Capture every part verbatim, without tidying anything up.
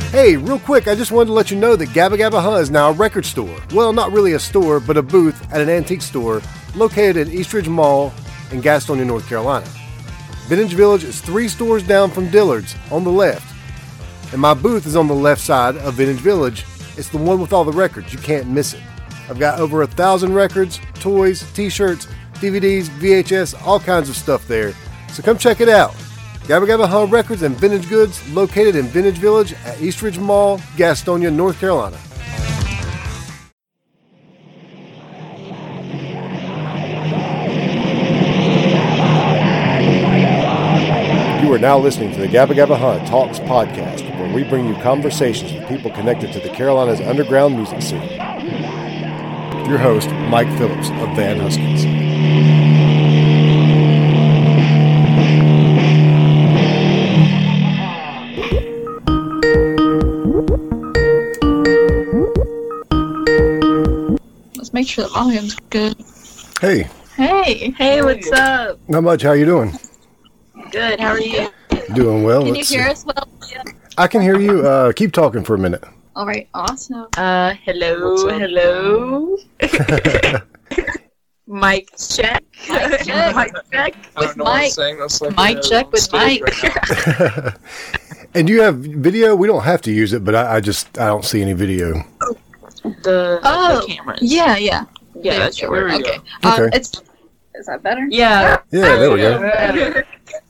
Hey, real quick, I just wanted to let you know that Gabba Gabba Huh is now a record store. Well, not really a store, but a booth at an antique store located at Eastridge Mall in Gastonia, North Carolina. Vintage Village is three stores down from Dillard's on the left, and my booth is on the left side of Vintage Village. It's the one with all the records. You can't miss it. I've got over a thousand records, toys, t-shirts, D V Ds, V H S, all kinds of stuff there. So come check it out. Gabba Gabba Huh Records and Vintage Goods, located in Vintage Village at Eastridge Mall, Gastonia, North Carolina. You are now listening to the Gabba Gabba Huh Talks podcast, where we bring you conversations with people connected to the Carolinas underground music scene. Your host, Mike Phillips of Van Huskins. Let's make sure the volume's good. Hey. Hey. Hey, what's up? Not much. How you doing? Good. How are you? Doing well. Can Let's you hear see. us well? Yeah. I can hear you. Uh, keep talking for a minute. All right. Awesome. Uh, hello. Hello. Mic check. Mic check. Mic check with Mike. Like Mic check with Mike. Right And do you have video? We don't have to use it, but I, I just I don't see any video. The, Oh, the cameras. Yeah, yeah. Yeah, that's sure. where we Okay. go. Um, Okay. it's. Is that better? Yeah. Yeah, there we go. Yeah.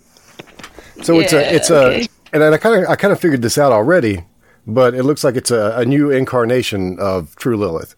So it's a Yeah, it's okay. a and I kind of I kind of figured this out already, but it looks like it's a, a new incarnation of True Lilith.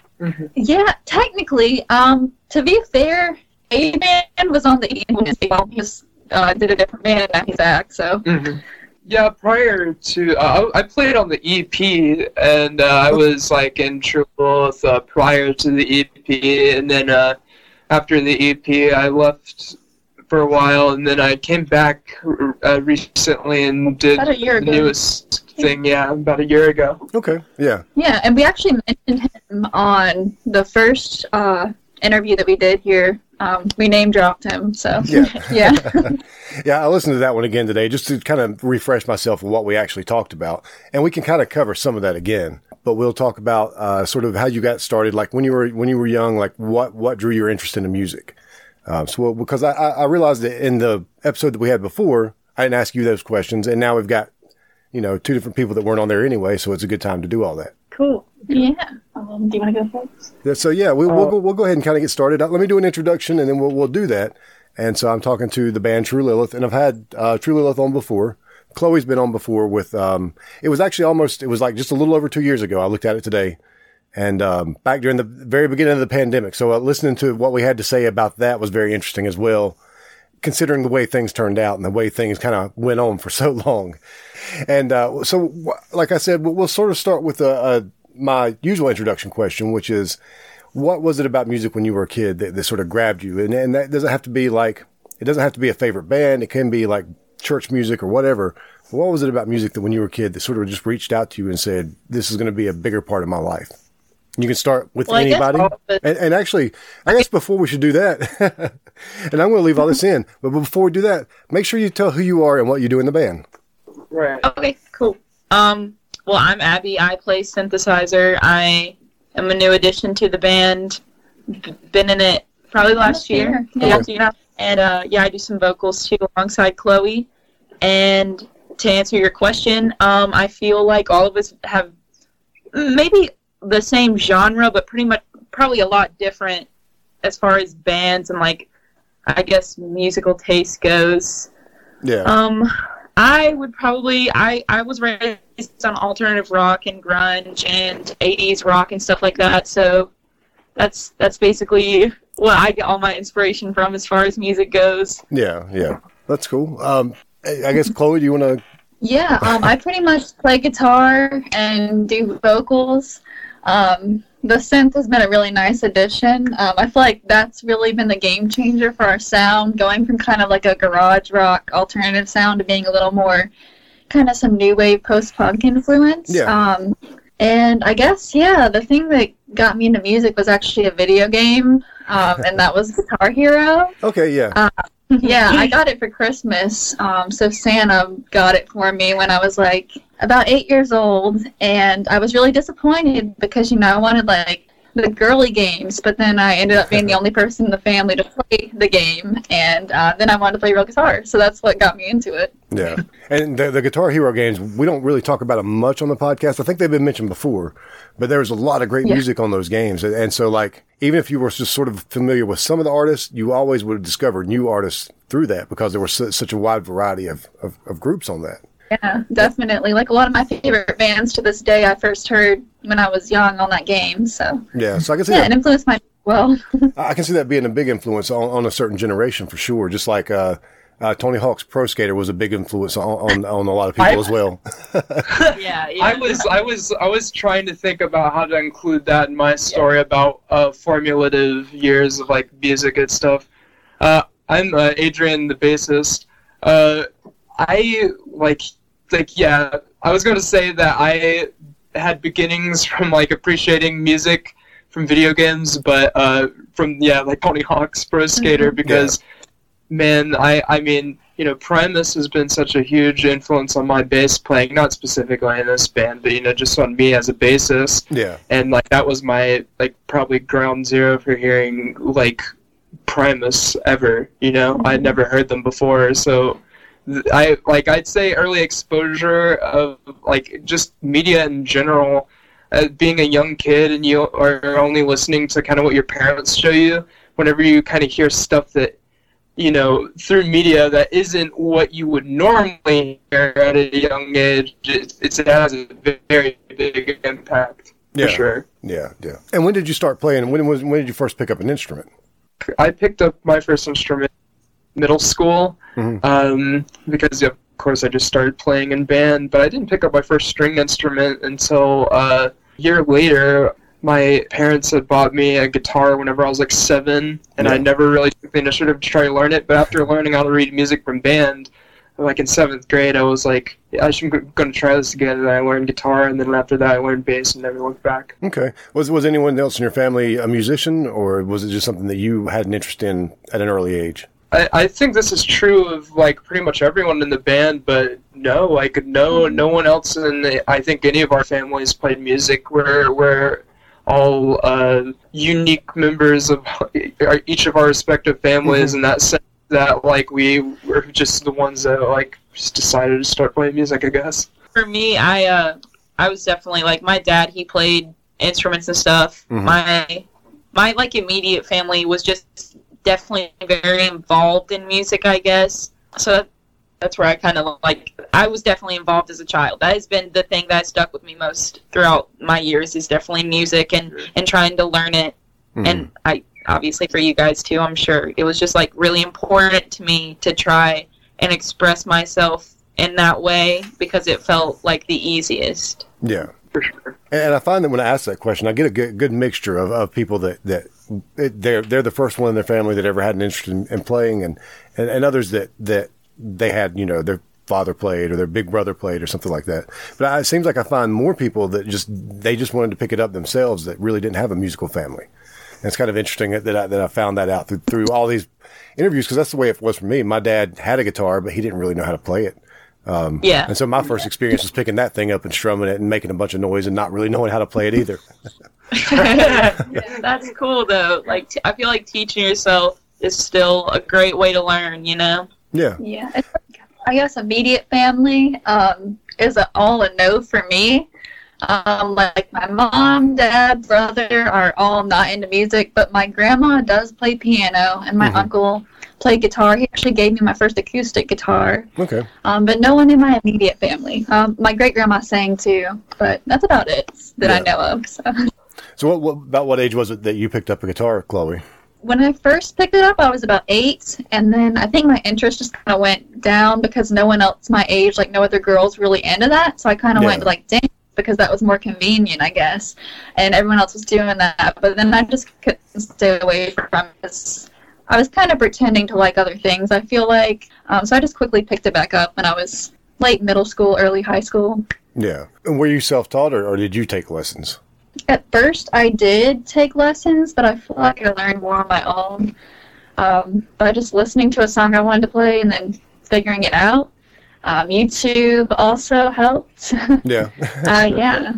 Yeah, technically. Um, to be fair, A-Man was on the E P. He just uh, did a different band, and now he's back. So. Mm-hmm. Yeah, prior to uh, I I played on the E P, and uh, I was like in True Lilith uh, prior to the E P, and then uh, after the E P, I left for a while, and then I came back uh, recently and did About a year the ago. newest thing. Yeah, about a year ago. Okay, yeah, Yeah, and we actually mentioned him on the first uh, interview that we did here. Um, we name dropped him, so Yeah. yeah. yeah. I listened to that one again today just to kind of refresh myself on what we actually talked about, and we can kind of cover some of that again. But we'll talk about uh, sort of how you got started, like when you were when you were young, like what what drew your interest into music. Um, so because I, I realized that in the episode that we had before, I didn't ask you those questions, and now we've got you know two different people that weren't on there anyway, so it's a good time to do all that. Cool. Yeah. Um, do you want to go first? Yeah, so yeah, we, we'll go, we'll go ahead and kind of get started. Uh, Let me do an introduction, and then we'll we'll do that. And so I'm talking to the band True Lilith, and I've had uh, True Lilith on before. Chloe's been on before with. Um, it was actually almost. It was like just a little over two years ago. I looked at it today, and um, back during the very beginning of the pandemic. So uh, listening to what we had to say about that was very interesting as well, considering the way things turned out and the way things kind of went on for so long. And uh, so, like I said, we'll, we'll sort of start with a, a my usual introduction question, which is, what was it about music when you were a kid that, that sort of grabbed you? And, and that doesn't have to be like, it doesn't have to be a favorite band. It can be like church music or whatever. But what was it about music that when you were a kid that sort of just reached out to you and said, this is going to be a bigger part of my life? You can start with Well, I guess anybody. all of it- And, and actually, I guess before we should do that, and I'm going to leave all this in, but before we do that, make sure you tell who you are and what you do in the band. Right. Okay, cool. Um, well, I'm Abby. I play synthesizer. I am a new addition to the band. B- Been in it probably last year. Yeah. Yeah. And uh, yeah, I do some vocals too alongside Chloe. And to answer your question, um, I feel like all of us have maybe the same genre, but pretty much probably a lot different as far as bands and like I guess musical taste goes. Yeah. Um, I would probably I I was raised on alternative rock and grunge and eighties rock and stuff like that. So that's that's basically what I get all my inspiration from as far as music goes. Yeah. Yeah. That's cool. Um, I I guess, Chloe, do you want to? Yeah, um, I pretty much play guitar and do vocals. Um, the synth has been a really nice addition. Um, I feel like that's really been the game changer for our sound, going from kind of like a garage rock alternative sound to being a little more kind of some new wave post-punk influence. Yeah. Um, and I guess, yeah, the thing that got me into music was actually a video game, um, and that was Guitar Hero. Okay. Yeah. Uh, Yeah, I got it for Christmas. Um, so Santa got it for me when I was like about eight years old, and I was really disappointed because, you know, I wanted, like, the girly games, but then I ended up being the only person in the family to play the game, and uh, then I wanted to play real guitar, so that's what got me into it. Yeah, and the, the Guitar Hero games, we don't really talk about them much on the podcast. I think they've been mentioned before, but there's a lot of great yeah. music on those games, and, and so, like, even if you were just sort of familiar with some of the artists, you always would have discovered new artists through that because there was su- such a wide variety of, of, of groups on that. Yeah, definitely. Like, a lot of my favorite bands to this day I first heard when I was young on that game, so. Yeah, so I can see yeah, that. it influenced my well. I can see that being a big influence on, on a certain generation for sure, just like uh, uh, Tony Hawk's Pro Skater was a big influence on, on, on a lot of people I, as well. yeah, yeah. I was I was I was trying to think about how to include that in my story yeah. about uh, formulative years of like music and stuff. Uh, I'm uh, Adrian, the bassist. Uh, I like like yeah. I was going to say that I had beginnings from like appreciating music from video games, but uh, from yeah like Tony Hawk's Pro Skater because yeah. man, I I mean you know Primus has been such a huge influence on my bass playing, not specifically in this band, but you know just on me as a bassist. Yeah, and like that was my like probably ground zero for hearing like Primus ever. You know, mm-hmm. I'd never heard them before, so. I like I'd say early exposure of like just media in general, uh, being a young kid and you are only listening to kind of what your parents show you. Whenever you kind of hear stuff that you know through media that isn't what you would normally hear at a young age, it, it's, it has a very big impact yeah. for sure. Yeah, yeah. And when did you start playing? When was when did you first pick up an instrument? I picked up my first instrument. Middle school, mm-hmm. um, because of course I just started playing in band, but I didn't pick up my first string instrument until uh, a year later. My parents had bought me a guitar whenever I was like seven, and yeah. I never really took the initiative to try to learn it, but after learning how to read music from band, like in seventh grade, I was like, yeah, I'm going to try this again, and I learned guitar, and then after that I learned bass and never looked back. Okay. Was was anyone else in your family a musician, or was it just something that you had an interest in at an early age? I, I think this is true of like pretty much everyone in the band, but no, like no, no one else in the, I think any of our families played music. We're we're all uh, unique members of each of our respective families, mm-hmm. in that sense that like we were just the ones that like just decided to start playing music, I guess. For me, I uh, I was definitely like my dad. He played instruments and stuff. Mm-hmm. My my like immediate family was just. Definitely very involved in music, I guess. So that, that's where I kind of like, I was definitely involved as a child. That has been the thing that stuck with me most throughout my years is definitely music and, and trying to learn it. Mm. And I, obviously for you guys too, I'm sure it was just like really important to me to try and express myself in that way because it felt like the easiest. Yeah, for sure. And I find that when I ask that question, I get a good, good mixture of, of people that, that it, they're they're the first one in their family that ever had an interest in, in playing, and, and, and others that, that they had, you know, their father played or their big brother played or something like that. But I, it seems like I find more people that just they just wanted to pick it up themselves that really didn't have a musical family. And it's kind of interesting that, that I that I found that out through, through all these interviews because that's the way it was for me. My dad had a guitar, but he didn't really know how to play it. Um, yeah. And so my first experience was picking that thing up and strumming it and making a bunch of noise and not really knowing how to play it either. Yeah, that's cool though. Like t- I feel like teaching yourself is still a great way to learn, you know? Yeah. Yeah. It's like, I guess immediate family um, is a, all a no for me. Um, like my mom, dad, brother are all not into music, but my grandma does play piano and my mm-hmm. uncle played guitar. He actually gave me my first acoustic guitar. Okay. Um, but no one in my immediate family. Um, my great grandma sang too, but that's about it that yeah. I know of. So, so what, what about what age was it that you picked up a guitar, Chloe? When I first picked it up, I was about eight, and then I think my interest just kind of went down because no one else my age, like no other girls, really into that. So I kind of yeah. went to like dance because that was more convenient, I guess, and everyone else was doing that. But then I just couldn't stay away from it. I was kind of pretending to like other things, I feel like. Um, so I just quickly picked it back up when I was late middle school, early high school. Yeah. And were you self-taught, or, or did you take lessons? At first, I did take lessons, but I feel like I learned more on my own um, by just listening to a song I wanted to play and then figuring it out. Um, YouTube also helped. Yeah. uh, yeah.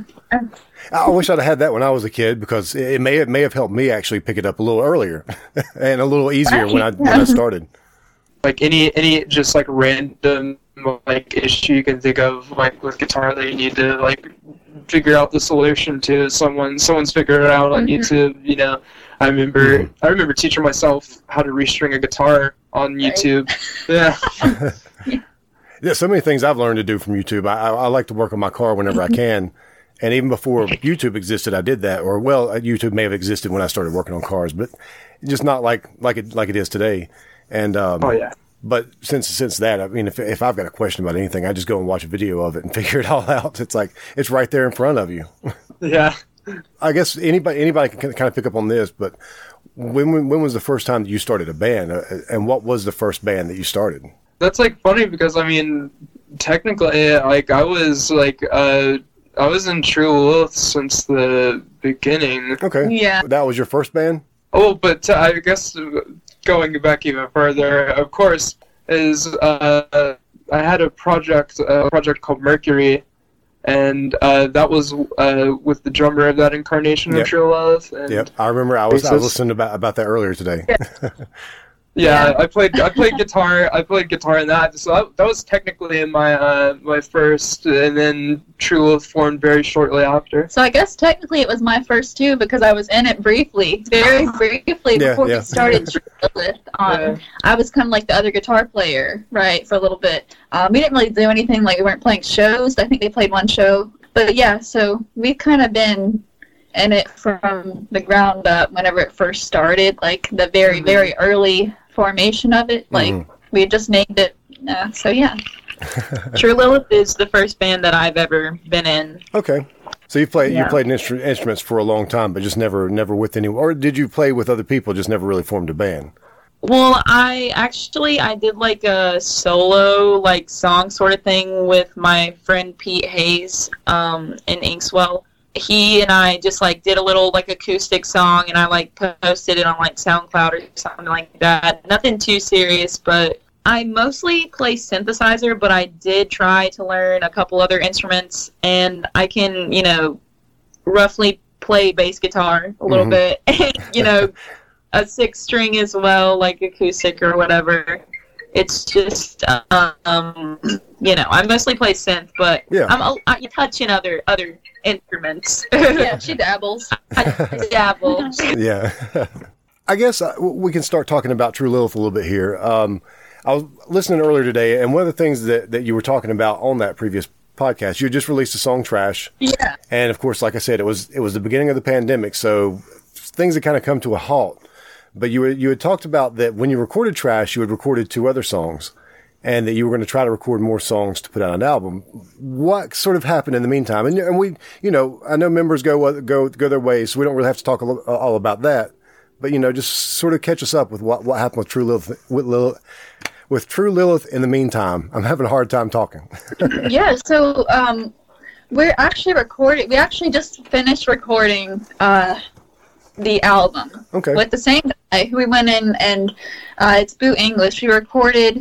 I wish I'd have had that when I was a kid because it may it may have helped me actually pick it up a little earlier and a little easier when I when I started. Like any any just like random like issue you can think of like with guitar that you need to like figure out the solution to, someone someone's figured it out on mm-hmm. YouTube. You know, I remember mm-hmm. I remember teaching myself how to restring a guitar on YouTube. Right. Yeah. Yeah, so many things I've learned to do from YouTube. I, I, I like to work on my car whenever I can. And even before YouTube existed, I did that. Or, well, YouTube may have existed when I started working on cars, but just not like like it like it is today. And um, oh yeah. But since since that, I mean, if if I've got a question about anything, I just go and watch a video of it and figure it all out. It's like it's right there in front of you. Yeah. I guess anybody anybody can kind of pick up on this. But when when, when was the first time that you started a band, uh, and what was the first band that you started? That's like funny because I mean, technically, like I was like. Uh, I was in True Lilith since the beginning. Okay. Yeah. That was your first band? Oh, but uh, I guess going back even further, of course, is uh, I had a project, a project called Mercury, and uh, that was uh, with the drummer of that incarnation yep. of True Lilith. And yep, I remember. I was I was listening about about that earlier today. Yeah. Yeah, I played. I played guitar. I played guitar in that. So that, that was technically in my uh, my first, and then True Lilith formed very shortly after. So I guess technically it was my first too because I was in it briefly, very briefly yeah, before yeah. we started True Lilith. Um, yeah. I was kind of like the other guitar player, right, for a little bit. Um, we didn't really do anything. Like we weren't playing shows. I think they played one show, but yeah. So we've kind of been in it from the ground up. Whenever it first started, like the very mm-hmm. very early formation of it, like mm. we just named it. Uh, so yeah. True Lilith is the first band that I've ever been in. Okay, so you played yeah. you played instru- instruments for a long time, but just never never with any. Or did you play with other people? Just never really formed a band. Well, I actually I did like a solo like song sort of thing with my friend Pete Hayes um, in Inkswell. He and I just like did a little like acoustic song, and I like posted it on like SoundCloud or something like that. Nothing too serious, but I mostly play synthesizer, but I did try to learn a couple other instruments, and I can, you know, roughly play bass guitar a little mm-hmm. bit, and, you know, a six string as well, like acoustic or whatever. It's just, um, you know, I mostly play synth, but yeah. I'm, I'm touching other other instruments. Yeah, she dabbles. I dabble. Yeah. I guess uh, we can start talking about True Lilith a little bit here. Um, I was listening earlier today, and one of the things that, that you were talking about on that previous podcast, you had just released a song, Trash. Yeah. And, of course, like I said, it was it was the beginning of the pandemic, so things had kind of come to a halt. But you were, you had talked about that when you recorded Trash, you had recorded two other songs, and that you were going to try to record more songs to put out an album. What sort of happened in the meantime? And, and we, you know, I know members go go go their ways, so we don't really have to talk all, all about that. But you know, just sort of catch us up with what, what happened with True Lilith, with Lilith, with True Lilith in the meantime. I'm having a hard time talking. Yeah. So um, we're actually recording. We actually just finished recording. Uh, the album okay. with the same guy. We went in and uh, it's Boo English. We recorded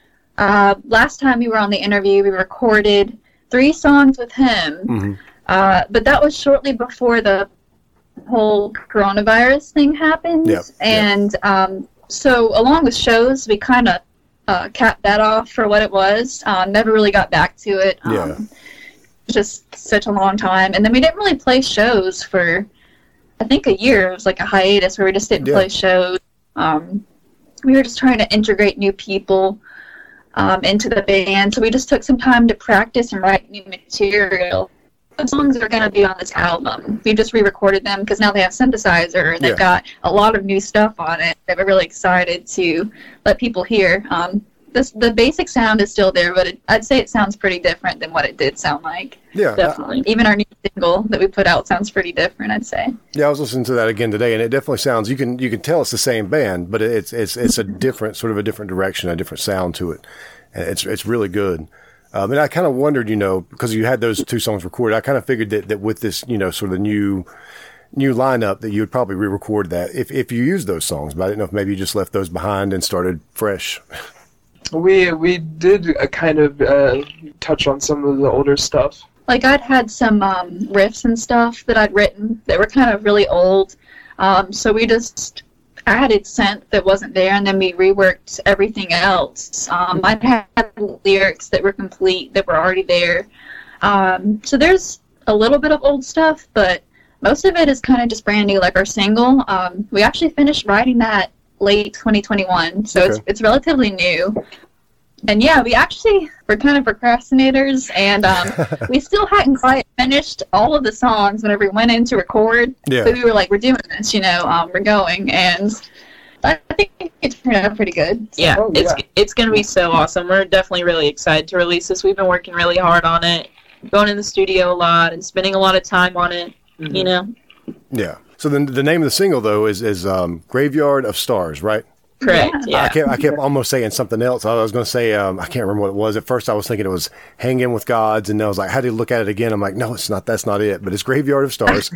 uh, last time we were on the interview. We recorded three songs with him, mm-hmm. uh, but that was shortly before the whole coronavirus thing happened. Yep. And yep. Um, so along with shows, we kind of uh, capped that off for what it was. Uh, never really got back to it. Um, yeah. Just such a long time, and then we didn't really play shows for. I think a year. It was like a hiatus where we just didn't yeah. play shows. Um, we were just trying to integrate new people um, into the band, so we just took some time to practice and write new material. The songs are going to be on this album. We just re-recorded them because now they have synthesizer and they've yeah. got a lot of new stuff on it that we're really excited to let people hear. Um, this, the basic sound is still there, but it, I'd say it sounds pretty different than what it did sound like. Yeah, definitely. I, Even our new single that we put out sounds pretty different, I'd say. Yeah, I was listening to that again today, and it definitely sounds. You can you can tell it's the same band, but it's it's it's a different sort of a different direction, a different sound to it, and it's it's really good. Um, and I kind of wondered, you know, because you had those two songs recorded, I kind of figured that, that with this, you know, sort of new new lineup, that you would probably re-record that if if you used those songs. But I didn't know if maybe you just left those behind and started fresh. We we did uh, kind of uh, touch on some of the older stuff. Like I'd had some um, riffs and stuff that I'd written that were kind of really old. Um, so we just added synth that wasn't there, and then we reworked everything else. Um, I had lyrics that were complete that were already there. Um, so there's a little bit of old stuff, but most of it is kind of just brand new. Like our single, um, we actually finished writing that late twenty twenty-one, so Okay. it's it's relatively new. And yeah, we actually were kind of procrastinators, and um, we still hadn't quite finished all of the songs whenever we went in to record. Yeah. But we were like, we're doing this, you know, um, we're going, and I think it turned out pretty good. So- Yeah, Oh, it's yeah. it's gonna be so awesome. We're definitely really excited to release this. We've been working really hard on it, going in the studio a lot and spending a lot of time on it. Mm-hmm. You know, Yeah. So then the name of the single though is is um, Graveyard of Stars, right? correct? Yeah. Yeah, I kept I kept almost saying something else. I was going to say um, I can't remember what it was. At first, I was thinking it was Hanging with Gods, and I was like, how do you look at it again? I'm like, no, it's not. That's not it. But it's Graveyard of Stars.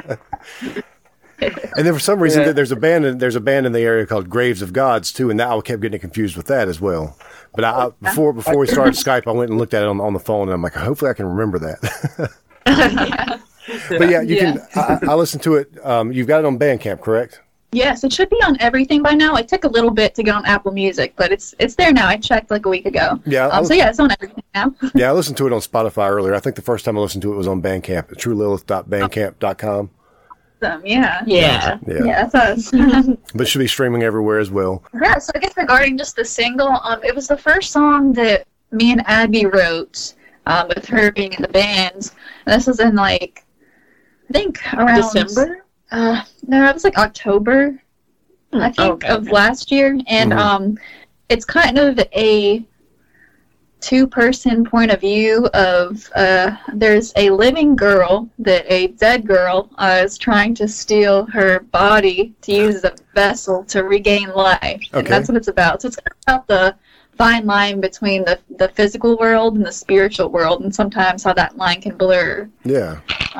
And then for some reason, Yeah. there's a band. In, there's a band in the area called Graves of Gods too, and that I kept getting confused with that as well. But I, before before we started Skype, I went and looked at it on, on the phone, and I'm like, hopefully, I can remember that. yeah. But yeah, you Yeah. can. I, I listened to it. Um, you've got it on Bandcamp, correct? Yes, it should be on everything by now. It took a little bit to get on Apple Music, but it's it's there now. I checked like a week ago. Yeah, I Um, was- so yeah, it's on everything now. Yeah, I listened to it on Spotify earlier. I think the first time I listened to it was on Bandcamp, at true lilith dot bandcamp dot com. Um, yeah. yeah. Yeah. Yeah, that's us. But it should be streaming everywhere as well. Yeah, so I guess regarding just the single, um, it was the first song that me and Abby wrote, um, with her being in the band. And this was in like, I think around December. Uh, no, it was like October, I think, Okay. of last year. And Mhm. um, it's kind of a two-person point of view of uh, there's a living girl that a dead girl uh, is trying to steal her body to use as a vessel to regain life. And Okay. that's what it's about. So it's kind of about the fine line between the, the physical world and the spiritual world, and sometimes how that line can blur. Yeah.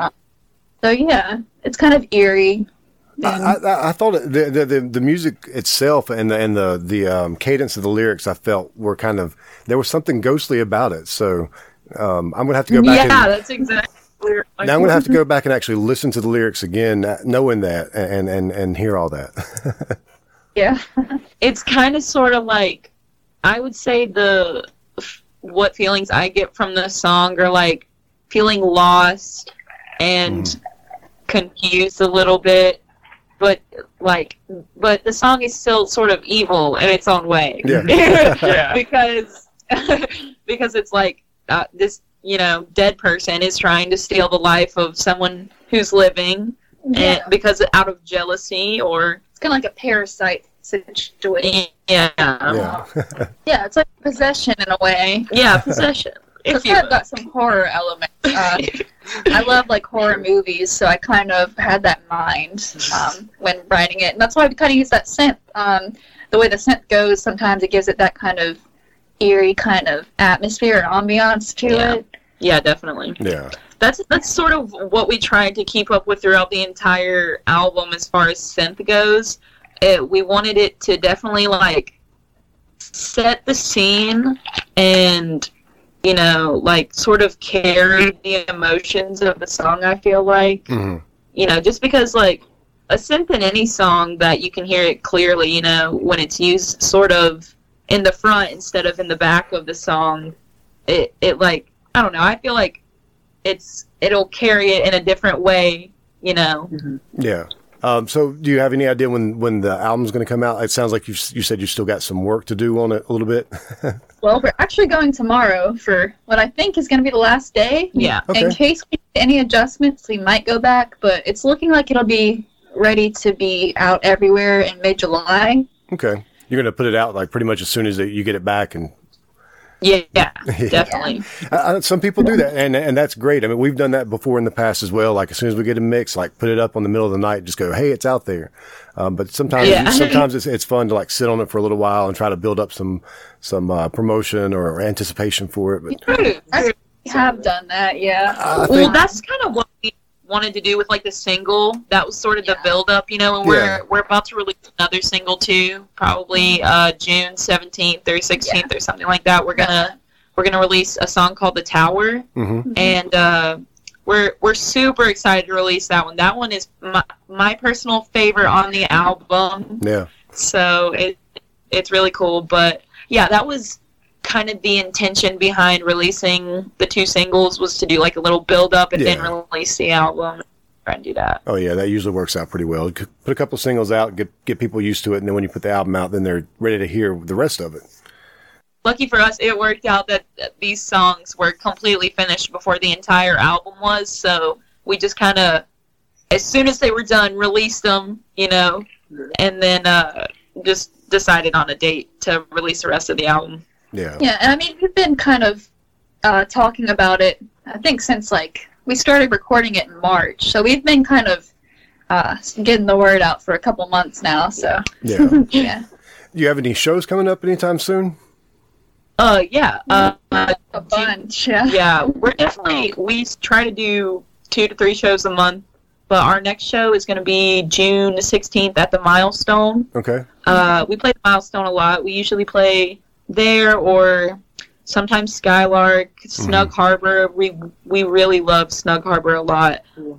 So yeah, it's kind of eerie. I, I, I thought it, the, the the the music itself and the and the the um, cadence of the lyrics I felt were kind of, there was something ghostly about it. So um, I'm gonna have to go back. Yeah, and, that's exactly. what we were- now I'm gonna have to go back and actually listen to the lyrics again, uh, knowing that and and and hear all that. Yeah. It's kind of sort of like, I would say the what feelings I get from the song are like feeling lost and confused a little bit, but like, but the song is still sort of evil in its own way. Yeah. Yeah. because because it's like uh, this, you know, dead person is trying to steal the life of someone who's living, Yeah. and because out of jealousy or It's kind of like a parasite situation. yeah, Yeah. Yeah, it's like possession in a way. yeah, possession. It's If you kind of got some horror elements. Uh, I love like horror movies, so I kind of had that in mind um, when writing it, and that's why we kind of use that synth. Um, the way the synth goes, sometimes it gives it that kind of eerie kind of atmosphere and ambiance to Yeah. it. yeah, definitely. Yeah. That's that's sort of what we tried to keep up with throughout the entire album as far as synth goes. It, we wanted it to definitely like set the scene and, you know, like sort of carry the emotions of the song, I feel like. hmm You know, just because like a synth in any song that you can hear it clearly, you know, when it's used sort of in the front instead of in the back of the song, it, it like, I don't know, I feel like it's it'll carry it in a different way, you know. Yeah. Um, so do you have any idea when, when the album's going to come out? It sounds like you you said you still got some work to do on it a little bit. Well, we're actually going tomorrow for what I think is going to be the last day. Yeah. Okay. In case we need any adjustments, we might go back, but it's looking like it'll be ready to be out everywhere in mid-July. Okay. You're going to put it out like pretty much as soon as you get it back, and Yeah, definitely. I, I, some people do that, and and that's great. I mean, we've done that before in the past as well. Like as soon as we get a mix, like put it up on the middle of the night, just go, hey, it's out there. Um, but sometimes, Yeah. sometimes it's it's fun to like sit on it for a little while and try to build up some some uh, promotion or anticipation for it. But I have done that, yeah. I Well, think, that's kind of what we wanted to do with like the single. That was sort of Yeah. the build up, you know, and Yeah. we're we're about to release another single too, probably uh, June seventeenth or sixteenth or something like that. We're gonna we're gonna release a song called The Tower, Mm-hmm. and uh, we're we're super excited to release that one. That one is my my personal favorite on the album. Yeah. So it it's really cool. But yeah, that was kind of the intention behind releasing the two singles, was to do like a little build up and Yeah. then release the album. Try and do that. Oh yeah, that usually works out pretty well. Put a couple singles out, get get people used to it, and then when you put the album out, then they're ready to hear the rest of it. Lucky for us, it worked out that, that these songs were completely finished before the entire album was. So we just kind of, as soon as they were done, released them, you know, and then uh, just decided on a date to release the rest of the album. Yeah. Yeah, and I mean, we've been kind of uh, talking about it, I think, since, like, we started recording it in March. So we've been kind of uh, getting the word out for a couple months now, so, Yeah. yeah. Do you have any shows coming up anytime soon? Uh, yeah. Uh, uh, A bunch, yeah. yeah, we're definitely, we try to do two to three shows a month. But our next show is going to be June sixteenth at the Milestone. Okay. Uh, we play the Milestone a lot. We usually play there or sometimes Skylark, Snug Harbor. We we really love Snug Harbor a lot.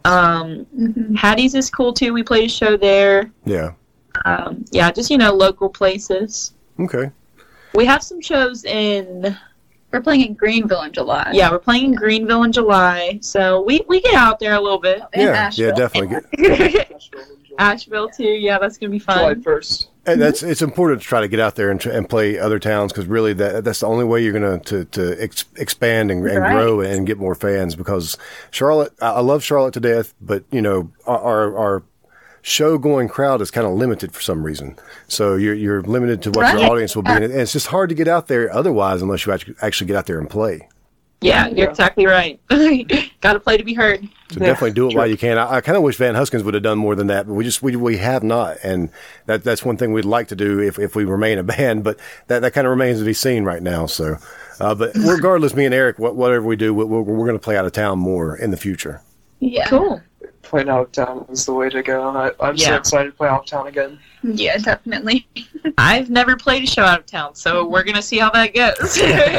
Um, Mhm. Hattie's is cool too. We played a show there. Yeah. Um, yeah, just, you know, local places. Okay. We have some shows in, We're playing in Greenville in July. yeah, we're playing in Greenville in July. So we, we get out there a little bit. In Yeah. Asheville. Yeah. Definitely. Get, Asheville too. Yeah, that's going to be July fun. first. and that's it's important to try to get out there and, tr- and play other towns because really that that's the only way you're going to to ex- expand and, and Right. grow and get more fans. Because Charlotte, I I love Charlotte to death, but you know our our, our show going crowd is kind of limited for some reason. So you're you're limited to what your Right. audience will be, and it- and it's just hard to get out there otherwise unless you actually actually get out there and play. Yeah, you're exactly right. Got to play to be heard. So Yeah, definitely do it sure. while you can. I, I kind of wish Van Huskins would have done more than that, but we just we we have not, and that that's one thing we'd like to do if, if we remain a band. But that, that kind of remains to be seen right now. So, uh, but regardless, me and Eric, what, whatever we do, we're, we're, we're going to play out of town more in the future. Yeah. Cool. Playing out of town is the way to go. I, I'm so Yeah. excited to play out of town again. Yeah, definitely. I've never played a show out of town, so we're gonna see how that goes.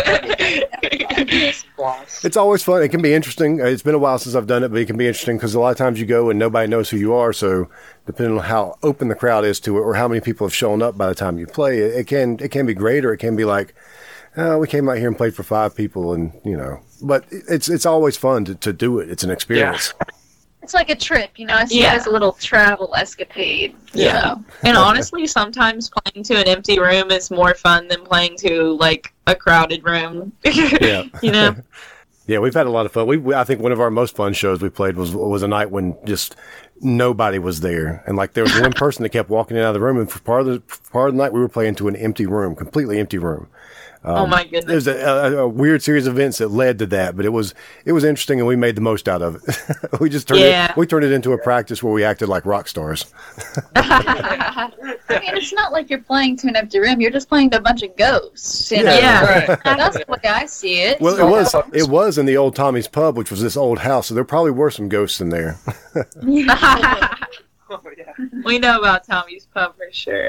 Blast. It's always fun. It can be interesting. Uh, It's been a while since I've done it, but it can be interesting because a lot of times you go and nobody knows who you are. So depending on how open the crowd is to it or how many people have shown up by the time you play, it, it can it can be great or it can be like, oh, we came out here and played for five people, and you know. But it's it's always fun to, to do it. It's an experience. It's like a trip, you know. I see Yeah. it as a little travel escapade. Yeah. So. And honestly, sometimes playing to an empty room is more fun than playing to like a crowded room. Yeah. You know? Yeah, we've had a lot of fun. We, we I think one of our most fun shows we played was was a night when just nobody was there, and like there was one person that kept walking in and out of the room, and for part of the for part of the night we were playing to an empty room, completely empty room. Oh my goodness. There's a, a, a weird series of events that led to that, but it was it was interesting, and we made the most out of it. we just turned Yeah. it we turned it into a practice where we acted like rock stars. I mean, it's not like you're playing to an empty room. You're just playing to a bunch of ghosts. You know? Yeah. Right. That's the way I see it. Well, it was it was in the old Tommy's Pub, which was this old house, so there probably were some ghosts in there. Oh, yeah. We know about Tommy's Pub for sure.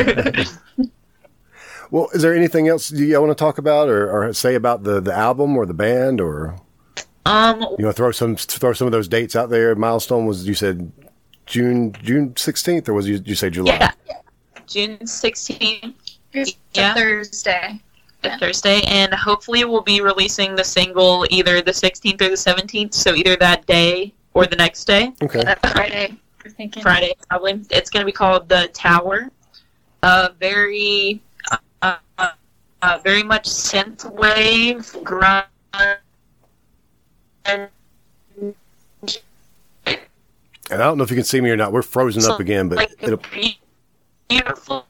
Well, is there anything else you want to talk about or, or say about the, the album or the band, or um, you want to throw some throw some of those dates out there? Milestone was, you said June June sixteenth, or was you you say July? yeah. June sixteenth, It's Yeah. a Thursday. the Thursday, and hopefully we'll be releasing the single either the sixteenth or the seventeenth, so either that day or the next day. Okay. That Friday. You're thinking. Friday, probably. It's going to be called The Tower. Uh, very, uh, uh, uh, very much synthwave, grunge. And I don't know if you can see me or not. We're frozen up again, but like a it'll, beautiful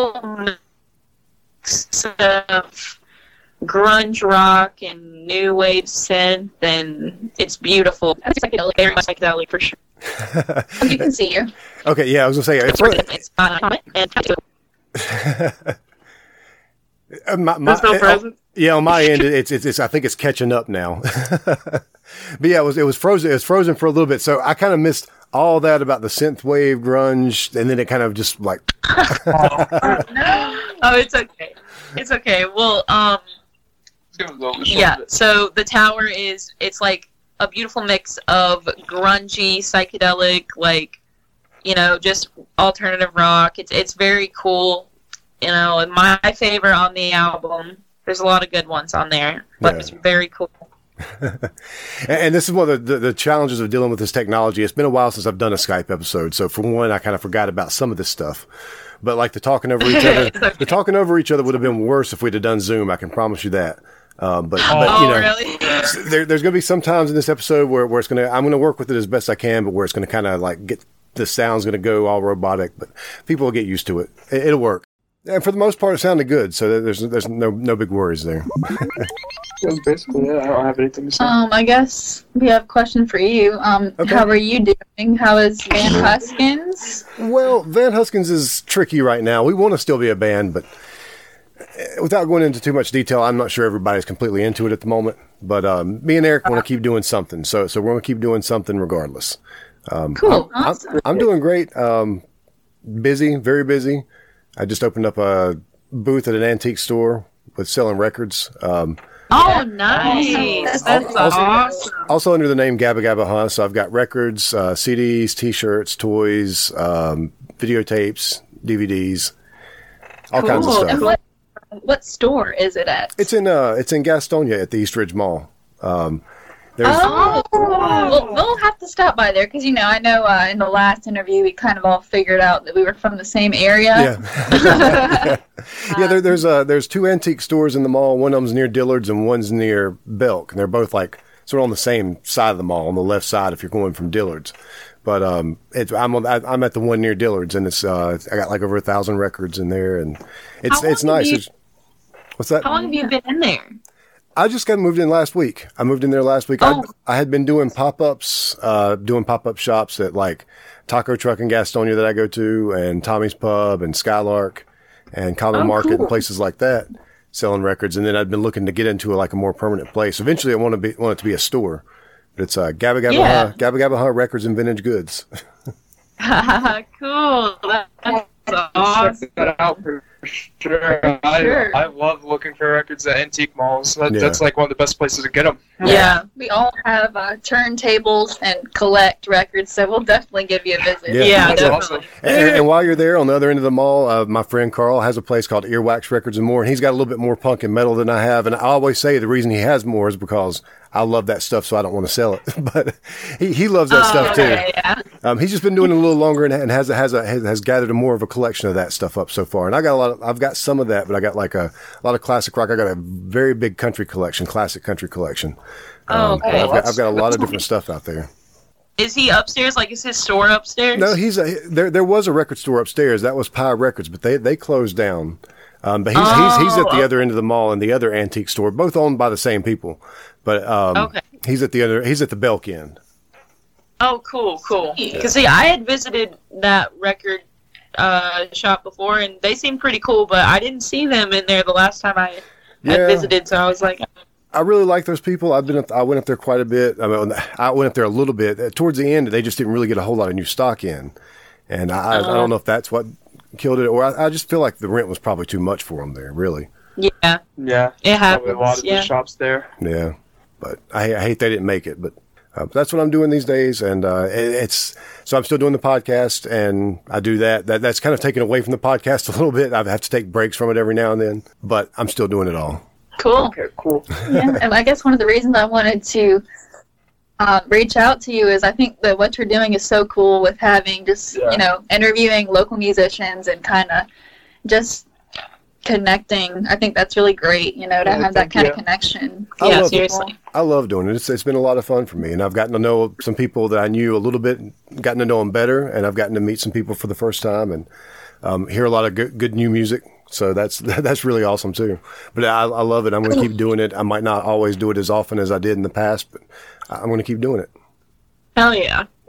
mix of grunge rock and new wave synth, and it's beautiful. That's psychedelic. Very much psychedelic for sure. You can see you. okay. Yeah, I was gonna say it's. It's not on it, and Uh, my, my, There's no uh, present? Yeah, on my end, it's, it's, it's, I think it's catching up now. But yeah, it was, it was frozen. It was frozen for a little bit. So I kind of missed all that about the synthwave grunge. And then it kind of just like, oh, no. Oh, it's okay. It's okay. Well, um, yeah. So the tower is, it's like a beautiful mix of grungy, psychedelic, like, you know, just alternative rock. It's, it's very cool. You know, and my favorite on the album. There's a lot of good ones on there, but yeah. It's very cool. and, and this is one of the, the, the challenges of dealing with this technology. It's been a while since I've done a Skype episode, so for one, I kind of forgot about some of this stuff. But like the talking over each other, okay. the talking over each other would have been worse if we'd have done Zoom. I can promise you that. Um, but, but oh, you know, really? there, there's going to be some times in this episode where, where it's going to. I'm going to work with it as best I can, but where it's going to kind of like get the sound's going to go all robotic. But people will get used to it. it it'll work. And for the most part, it sounded good, so there's there's no no big worries there. Basically, yeah, I don't have anything to say. Um, I guess we have a question for you. Um, okay. How are you doing? How is Van Huskins? Well, Van Huskins is tricky right now. We want to still be a band, but without going into too much detail, I'm not sure everybody's completely into it at the moment. But um, me and Eric want to keep doing something, so so we're going to keep doing something regardless. Um, cool. I'm, awesome. I'm, I'm doing great. Um, busy, very busy. I just opened up a booth at an antique store with selling records. Um, oh, nice. That's also, awesome. Also under the name Gabba Gabba Huh. So I've got records, uh, C Ds, T-shirts, toys, um, videotapes, D V Ds, all cool. kinds of stuff. What, what store is it at? It's in uh, it's in Gastonia at the East Ridge Mall. Um, There's, oh, well, we'll have to stop by there because, you know, I know uh, in the last interview we kind of all figured out that we were from the same area. Yeah, yeah. There, there's uh, there's two antique stores in the mall. One of them's near Dillard's and one's near Belk, and they're both like sort of on the same side of the mall, on the left side if you're going from Dillard's. But um, it's, I'm on, I'm at the one near Dillard's, and it's uh, I got like over a thousand records in there, and it's it's nice. You, it's, what's that? How long have you been in there? I just got moved in last week. I moved in there last week. Oh. I, I had been doing pop-ups, uh, doing pop-up shops at like Taco Truck in Gastonia that I go to, and Tommy's Pub and Skylark and Common oh, Market cool. and places like that, selling records. And then I'd been looking to get into a, like a more permanent place. Eventually, I want to be want it to be a store. But it's uh, Gabba Gabba yeah. Huh, Gabba Gabba Huh Records and Vintage Goods. Cool. That's awesome. Check that out for sure. I, sure. I love looking for records at antique malls. That, Yeah. That's like one of the best places to get them. Yeah. We all have uh, turntables and collect records, so we'll definitely give you a visit. Yeah. Yeah, That's definitely. awesome. And, and while you're there, on the other end of the mall, uh, my friend Carl has a place called Earwax Records and More, and he's got a little bit more punk and metal than I have. And I always say the reason he has more is because I love that stuff, so I don't want to sell it. But he, he loves that Oh, stuff too. okay, yeah. Um, he's just been doing it a little longer and, and has a, has a, has has gathered a more of a collection of that stuff up so far. And I got a lot of, I've got some of that, but I got like a, a lot of classic rock. I got a very big country collection, classic country collection. Oh, Um, okay. I've got, I've got a lot of different stuff out there. Is he upstairs? Like, is his store upstairs? No, he's a, there. There was a record store upstairs. That was Pie Records, but they they closed down. Um, but he's Oh, he's he's at the okay. other end of the mall and the other antique store, both owned by the same people. But um, Okay. he's at the other. He's at the Belk end. Oh, cool, cool. Because, see, I had visited that record uh, shop before, and they seemed pretty cool, but I didn't see them in there the last time I Yeah. had visited, so I was like, I really like those people. I've been up, I went up there quite a bit. I mean, I went up there a little bit. Uh, Towards the end, they just didn't really get a whole lot of new stock in, and I, I, I don't know if that's what killed it, or I, I just feel like the rent was probably too much for them there. Really, yeah, Yeah. it Probably happens. a lot of Yeah. the shops there. yeah. But I, I hate they didn't make it. But uh, that's what I'm doing these days, and uh, it, it's so I'm still doing the podcast, and I do that. That that's kind of taken away from the podcast a little bit. I have to take breaks from it every now and then, but I'm still doing it all. Cool. Okay, cool. Yeah, and I guess one of the reasons I wanted to uh, reach out to you is I think that what you're doing is so cool with having just, Yeah. you know, interviewing local musicians and kind of just connecting. I think that's really great, you know, to Yeah, have that thank kind you. of connection. I Yeah, love it. seriously. I love doing it. It's, it's been a lot of fun for me, and I've gotten to know some people that I knew a little bit, gotten to know them better, and I've gotten to meet some people for the first time, and um, hear a lot of good, good new music. So that's that's really awesome too. But I, I love it. I'm going to keep doing it. I might not always do it as often as I did in the past, but I'm going to keep doing it. Hell yeah.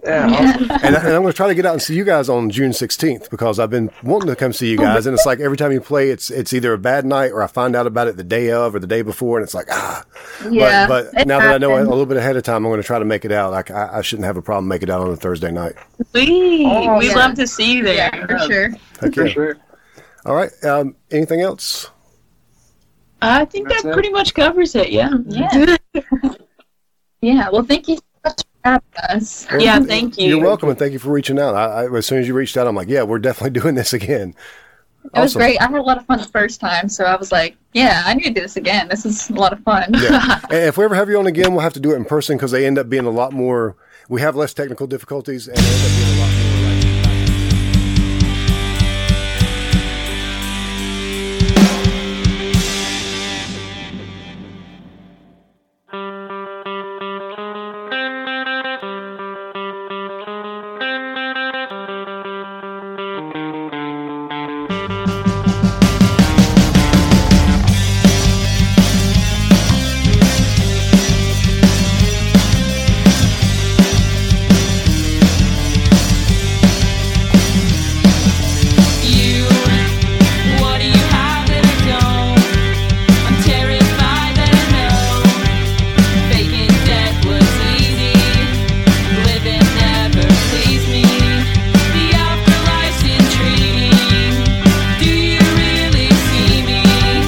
Yeah. Awesome. And, I, and I'm going to try to get out and see you guys on June sixteenth because I've been wanting to come see you guys. And it's like every time you play, it's it's either a bad night or I find out about it the day of or the day before. And it's like, ah. Yeah. But, but now that I know a little bit ahead of time, I'm going to try to make it out. Like I, I shouldn't have a problem making it out on a Thursday night. We, Oh, we'd yeah. love to see you there. Yeah, for sure. Okay. For sure. All right. Um, anything else? I think That's that it. pretty much covers it, yeah. Yeah. Yeah. Well, thank you so much for having us. Well, Yeah, thank you. You're welcome, and thank you for reaching out. I, I, as soon as you reached out, I'm like, yeah, we're definitely doing this again. It was Awesome. great. I had a lot of fun the first time, so I was like, yeah, I need to do this again. This is a lot of fun. Yeah. And if we ever have you on again, we'll have to do it in person because they end up being a lot more. We have less technical difficulties, and they end up being a lot more. Like, You, what do you have that I don't? I'm terrified that I know. Faking death was easy. Living never pleased me. The afterlife's intriguing. Do you really see me?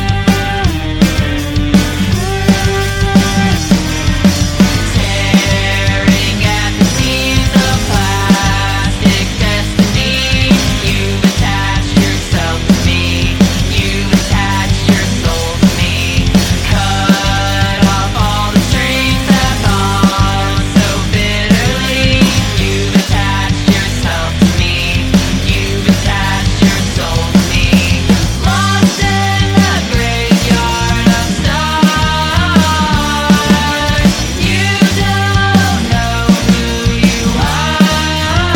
Tearing at the seams of plastic destiny. You've attached yourself to me. You've attached your soul to me. Cut off all the strings that bound so bitterly. You've attached yourself to me. You've attached your soul to me. Lost in the graveyard of stars. You don't know who you are.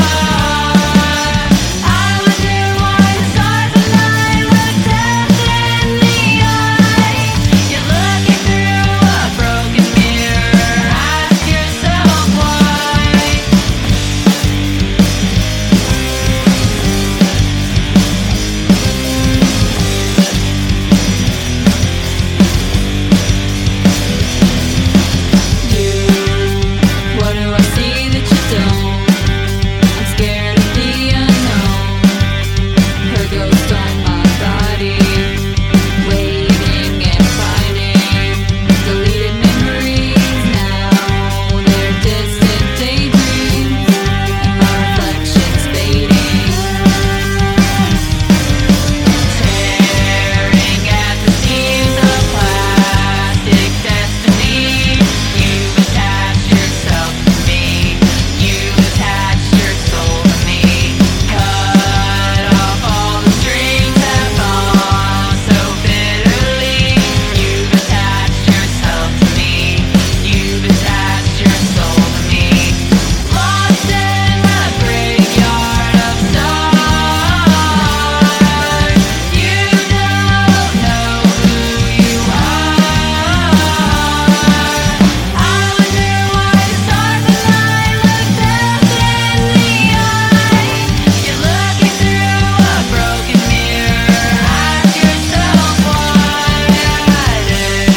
I wonder why the stars align with death in the eye. You're looking through a broken mirror. Ask yourself why. You, what do I see that you don't? I'm scared of the unknown. Her ghost on my body, waiting and finding deleted memories now. They're distant daydreams, and my reflection's fading. Tearing at the seams of plastic destiny. You've attached yourself to me. You've attached your soul to me. Cut off all the strings that bound so bitterly. You've attached yourself to me. You've attached your soul to me. Lost in the graveyard of stars. You don't know who you are. I wonder why the stars align with death in the eye. You're looking through a broken mirror. Ask yourself why it is.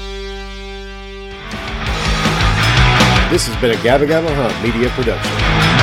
This has been a Gabba Gabba Hunt Media Production.